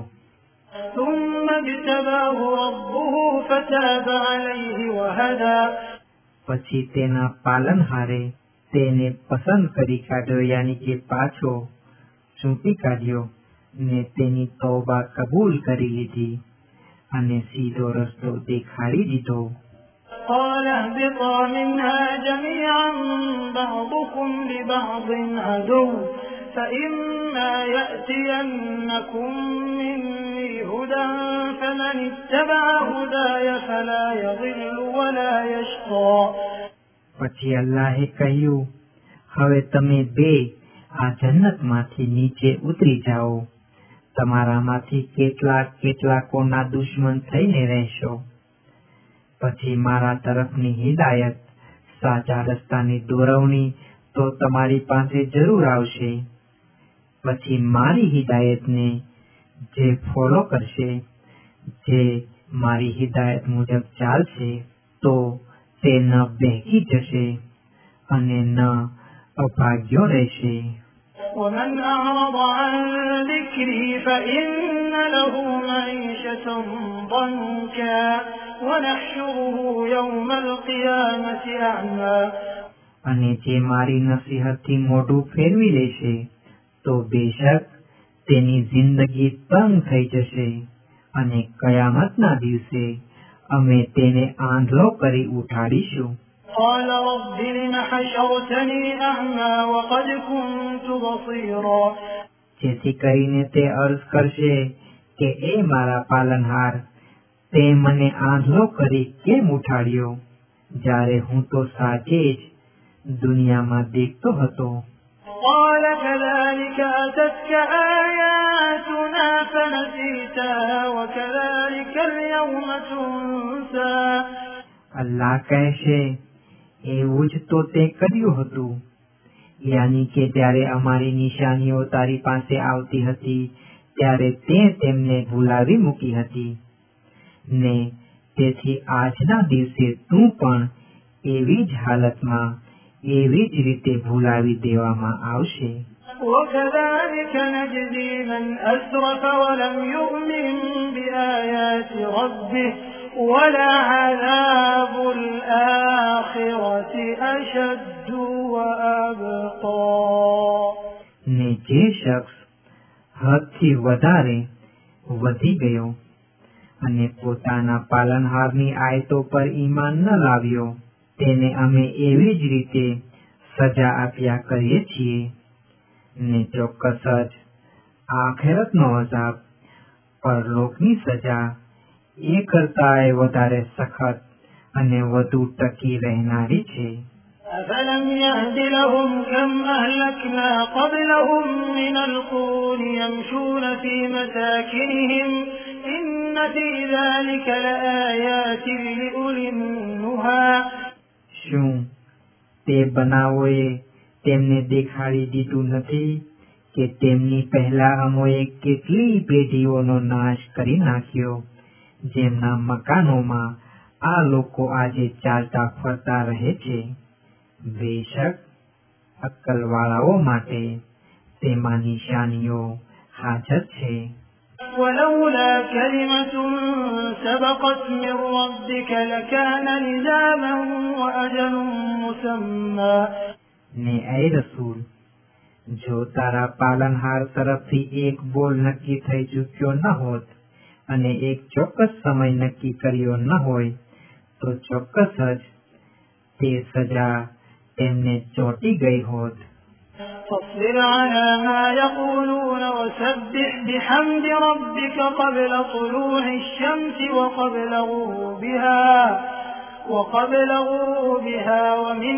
ثم اجتباه ربه فتاب عليه وهدى. પછી તેના પાલનહારે તેને પસંદ કરી કાઢ્યો, યાની કે પાછો ચૂંટી કાઢ્યો ને તેની તૌબા કબૂલ કરી લીધી અને સીધો રસ્તો દેખાડી દીધો. قال اهبطا منها جميعا بعضكم لبعض عدو فإما يأتينكم مني هدى فمن اتبع هداي فلا يضل ولا يشقى. પછી અલ્લાહે કહ્યું, હવે તમે બે આ જન્નતમાંથી નીચે ઉતરી જાઓ, તમારામાંથી કેટલાક કેટલાકોના દુશ્મન થઈને રહેશો. પછી મારા તરફની હિદાયત, સાચા રસ્તાની દોરવણી તો તમારી પાસે જરૂર આવશે. પછી મારી હિદાયતને જે ફોલો કરશે, જે મારી હિદાયત મુજબ ચાલશે, તો તે ન બહેકી જશે અને ન અભાગ્યો રહેશે. ومن أعرض عن ذكري فإن له معيشة ضنكا ونحشره يوم القيامة أعمى. અને જે મારી નસીહતથી મોઢું ફેરવી લેશે તો બેશક તેની જિંદગી તંગ થઈ જશે અને કયામતના દિવસે અમે તેને આંધળો કરી ઉઠાડીશું. قال رب لم حشرتني أعمى وقد كنت بصيرا. જેથી કરીને તે અર્જ કરશે કે એ મારા પાલનહાર, તે મને આંધળો કરી કેમ ઉઠાડ્યો, જ્યારે હું તો સાચે જ દુનિયામાં દેખતો હતો. قال كذلك أتتك آياتنا فنسيتها وكذلك اليوم تنسى. અલ્લાહ કહેશે, એવું જ તો તે કર્યું હતું, યાની કે જ્યારે અમારી નિશાનીઓ તારી પાસે આવતી હતી ત્યારે તે તેમને ભૂલાવી મૂકી હતી, ને તેથી આજના દિવસે તું પણ એવી જ હાલતમાં એવી જ રીતે ભૂલાવી દેવામાં આવશે. وكذلك نجزي من أسرف ولم يؤمن بآيات ربه ولعذاب الآخرة أشد وأبقى. ને જે શખ્સ હદથી વધારે વધી ગયો અને પોતાના પાલનહારની આયતો પર ઈમાન ન લાવ્યો, તેને અમે એવી જ રીતે સજા આપ્યા કરીએ છીએ, ને ચોક્કસ જ આખેરતનો અઝાબ, પરલોકની સજા એ કરતાંય વધારે સખત અને વધુ ટકી રહેનારી છે. أفلم يهد لهم كم أهلكنا قبلهم من القرون يمشون في مساكنهم إن في ذلك لآيات لأولي النهى. શું તે બનાવોએ તેમને દેખાડી દીધું નથી કે તેમની પહેલા અમોએ કેટલી પેઢીઓનો નાશ કરી નાખ્યો, જેમના મકાનોમાં આ લોકો આજે ચાલતા ફરતા રહે છે. બેશક અક્કલવાળાઓ માટે તેમાં નિશાનીઓ હાજર છે. ولولا كلمة سبقت من ربك لكان لزاما وأجل مسمى. ને એ રસૂલ, જો તારા પાલનહાર તરફથી એક બોલ નક્કી થઈ ચૂક્યો ન હોત અને એક ચોક્કસ સમય નક્કી કર્યો ન હોય તો ચોક્કસ જ તે સજા તેમને ચોંટી ગઈ હોત. فاصبر على ما يقولون وسبح بحمد ربك قبل طلوع الشمس وقبل غروبها وقبل غروبها ومن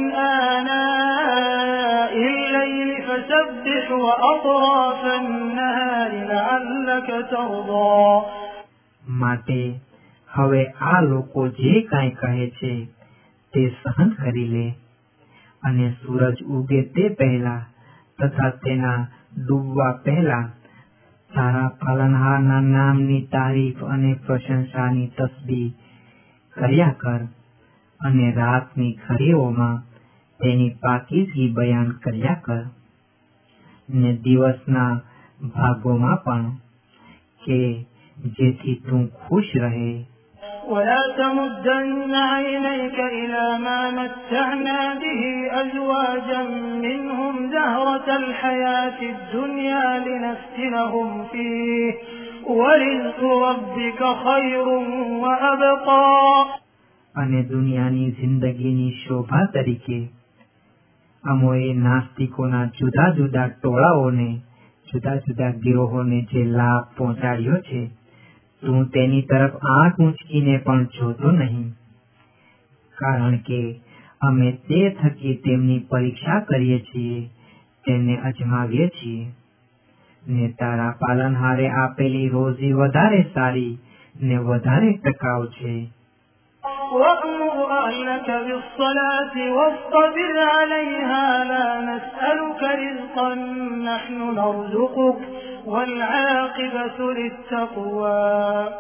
آناء الليل فسبح وأطراف النهار لعلك ترضى. માટે હવે આ લોકો જે કાંઈ કહે છે તે સહન કરી લે, અને સૂરજ ઉગે તે પહેલા તથા તેના ડૂબવા પહેલા તારા પાલનહારના નામની તારીફ અને પ્રશંસાની તસ્બીહ કર્યા કર, અને રાતની ઘડીઓમાં તેની પાકીઝગી બયાન કર્યા કર, ને દિવસના ભાગોમાં પણ, કે જેથી તું ખુશ રહે. ولا تمدن عينيك إلى ما متعنا به أزواجا منهم زهرة الحياة الدنيا لنفتنهم فيه ورزق ربك خير وأبقى. અને દુનિયાની જિંદગીની શોભા તરીકે અમોએ નાસ્તિકોના જુદા જુદા ટોળાઓને, જુદા જુદા ગિરોહોને જે લાભ પહોંચાડ્યો છે, તું તેની તરફ આંખ ઊંચકીને પણ જોતો નહીં, કારણ કે અમે તે થકી તેમની પરીક્ષા કરીએ છીએ, તેમને અજમાવીએ છીએ. ને તારા પાલનહારે આપેલી રોજી વધારે સારી ને વધારે ટકાઉ છે. وأمر أهلك بالصلاة واصطبر عليها لا نسألك رزقا نحن نرزقك والعاقبة للتقوى.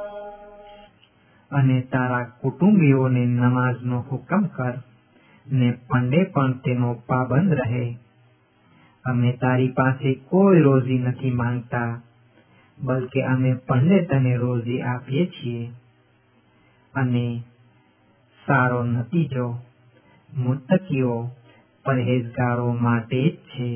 અને તારા કુટુંબીઓને નમાઝનો હુકમ કર, ને પંડે પણ તેનો પાબંદ રહે. અમે તારી પાસે કોઈ રોજી નથી માંગતા, બલકે અમે પંડે તને રોજી આપીએ છીએ, અને સારો નતીજો મુત્તકીઓ પરહેઝગારો માટે જ છે.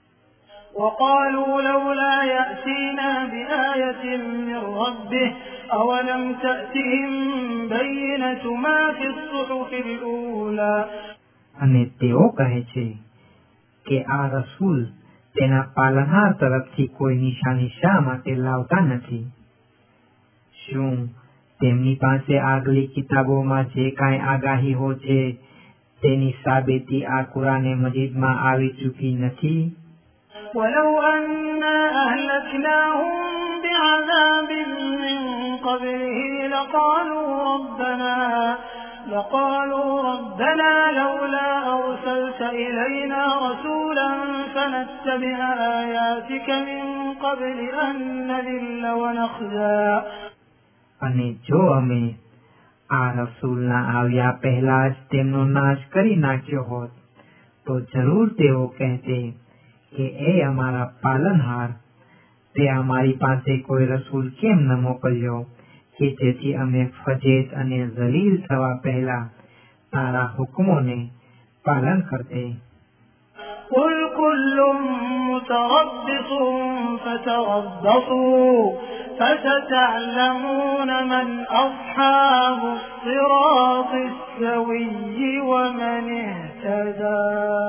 وقالوا لولا يأتينا بآية من ربه أولم تأتهم بينة ما في الصحف الأولى અને તેઓ કહે છે કે આ રસૂલ તેના પાલનહાર તરફથી કોઈ નિશાની શા માટે લાવતા નથી? શું તેમની પાસે આગલી કિતાબોમાં જે કાંઈ આગાહીઓ છે તેની સાબિતી આ કુરાને મજીદમાં આવી ચૂકી નથી? ولو أنا أهلكناهم بعذاب من قبله لقالوا ربنا لقالوا ربنا لولا أرسلت إلينا رسولا فنتبع آياتك من قبل أن نذل ونخزى. અને જો અમે આ રસૂલના આવ્યા પહેલા જ તેમનો નાશ કરી નાખ્યો હોત તો જરૂર તેઓ કહેતે કે એ અમારા પાલનહાર, તે અમારી પાસે કોઈ રસૂલ કેમ ન મોકલ્યો કે જેથી અમે ફજેત અને ઝલીલ થવા પહેલા તારા હુકમોને પાલન કરતે. قل كل متربص فتربصوا فستعلمون من أصحاب الصراط السوي ومن اهتدى.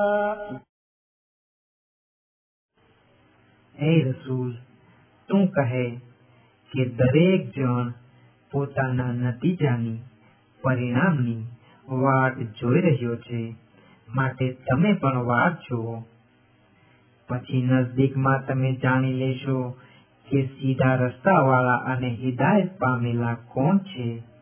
હે રસૂલ, તું કહે કે દરેક જણ પોતાના નતીજાની, પરિણામની વાટ જોઈ રહ્યો છે, માટે તમે પણ વાટ જુઓ. પછી નજદીકમાં તમે જાણી લેશો કે સીધા રસ્તાવાળા અને હિદાયત પામેલા કોણ છે.